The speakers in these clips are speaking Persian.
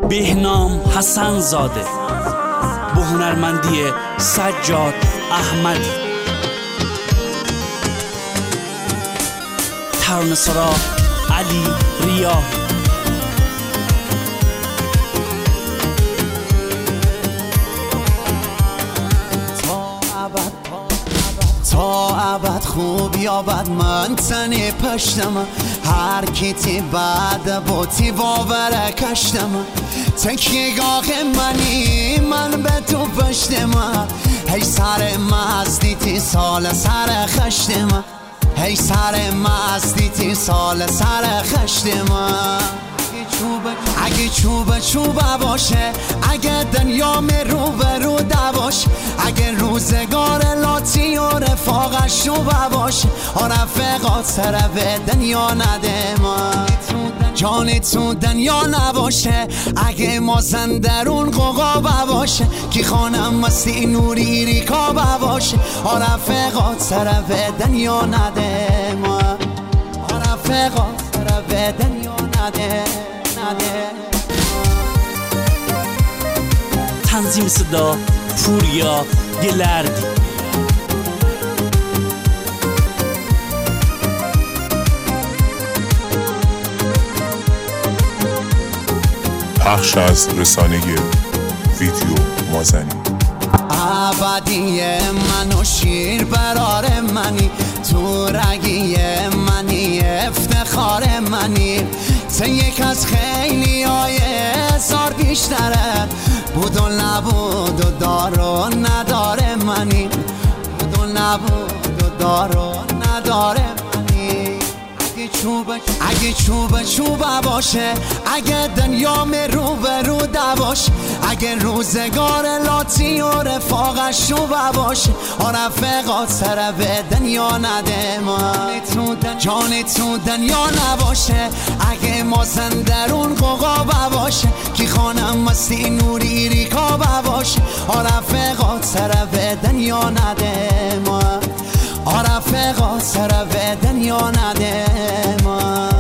بهنام حسن زاده با هنرمندی سجاد احمدی. ترانه‌سرا علی ریاحی. تا ابد خوب یا بد من تنی پشتم، هر کی تی بعد بوتی باور کشتم. تکیگاه منی من به تو پشتم، هی سر مزدی تی سال سر خشتم، هی سر مزدی تی سال سر خشتم. اگه چوبه باشه، اگه دنیا رو به رو دواش، اگه روزگار لاتی و رفاقش شوبه باشه، رفقات سر به دنیا نده ما جانی تو دنیا نباشه. اگه ما زندرون قوقا باشه، کی خانم مستی نوری ریکا باشه، رفقات سر به دنیا نده ما رفقات سر به دنیا نده. تنظیم صدا پوریا گلردی. پخش از رسانه ویدیو مازنی. ابدی من و شیر برار منی، تو رگی منی افتخار منی. تو یک از خیلی های هزار بیشتره، بود و نبود و دار و نداره منی، بود و نبود و دار و نداره منی. اگه چوبه باشه، اگه دنیا رو به رو دواش، اگه روزگار لاتی و رفاقش شوبه باشه، رفقات سر به دنیا نده ما جان تو دنیا نباشه. اگه ما زندرون قوقا باشه، کی خانم مستی نوری ریکا باشه، رفقات سر به دنیا نده ما رفقات سر به دنیا نده ما.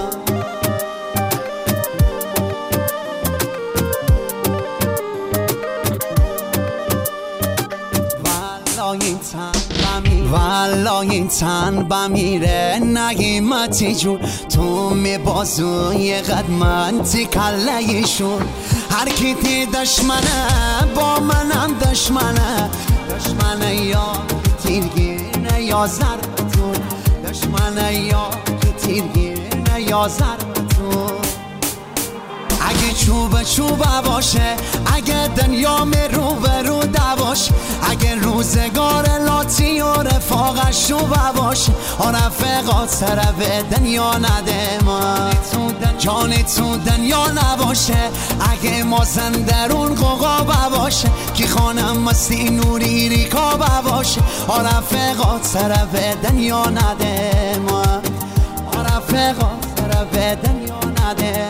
والا این تن بمیره نگیمتی جون، تو می بازوی قدمنتی کله شون. هر کی تی دشمنه با منم دشمنه، دشمنه یا تیرگیرنه یا ضربتون، دشمنه یا تیرگیرنه یا ضربتون. اگه چوبه باشه، اگه دنیا رو به رو دواش، اگه روزگار لاتی و رفاقش شوبه باشه، رفقات سر به دنیا نده ما جان تو دنیا نباشه. اگه ما زندرون قوقا باشه، کی خانم مستی نوری ریکا باشه، رفقات سر به دنیا نده ما رفقات سر به دنیا نده.